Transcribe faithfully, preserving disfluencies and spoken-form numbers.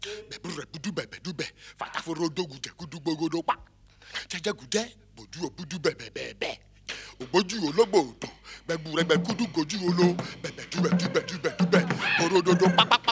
Bebure budu bebe dube. Fataforo dogu je kudu bogodo pa. Cheje gude boju obudu bebe bebe. Oboju ologbo odo. Bebure be kudu goju olo. Bebe dube dube dube dube. Orododo pa pa pa.